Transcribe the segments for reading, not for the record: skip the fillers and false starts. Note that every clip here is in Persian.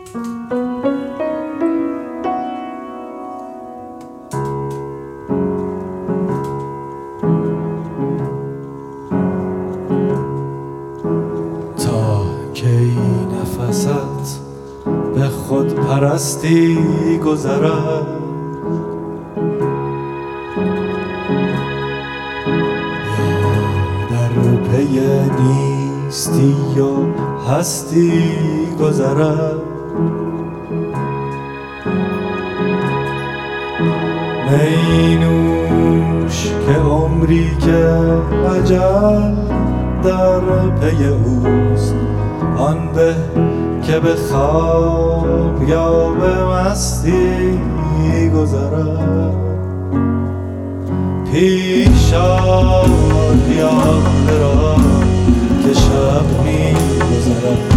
تا کی نفست به خود پرستی گذرد، یا در پی نیستی و هستی گذرد. می نوش که عمری که اجل در پی اوست، آن به که به خواب یا به مستی گذرد. پیش آر یاد را که شب می گذرد،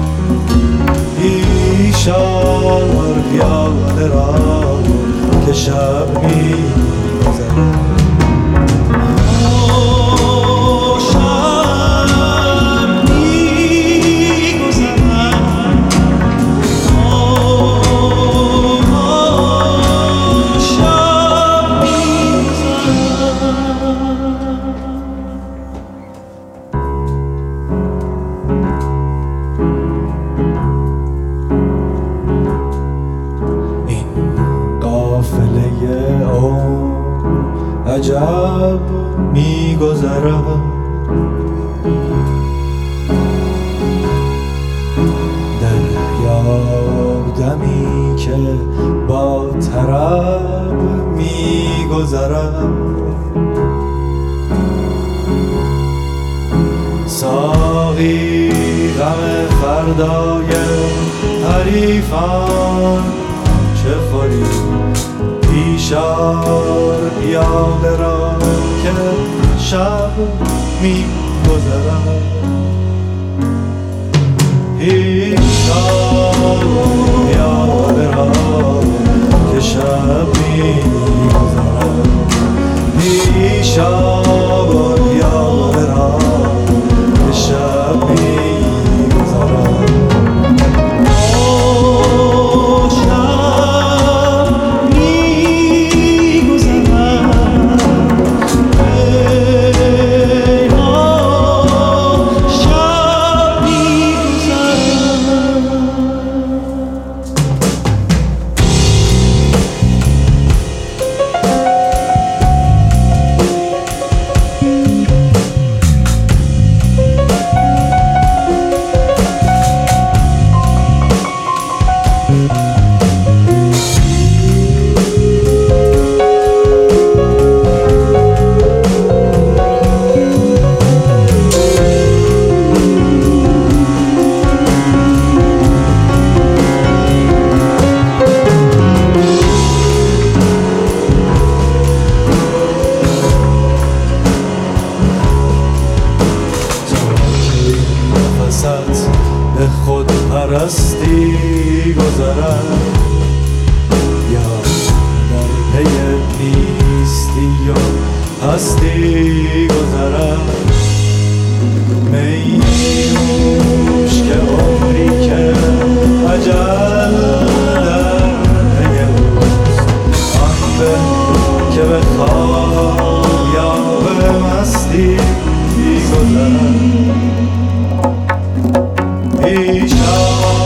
پیش آر یاد را که شب می گذرد. عجب می گذرد، دریاب دمی که با طرب می گذرد. ساقی غم فردای حریفان چه خوری، پیش آر پیاله را که شب می گذرد. پیش آر پیاله را که شب می گذرد. پیش آر پیاله را که شب می گذرد. به خود پرستی گذرد، یا در پی نیستی و هستی گذرد. می نوش که عمری که اجل در پی اوست، آن به که به خواب یا به مستی گذرد. پیش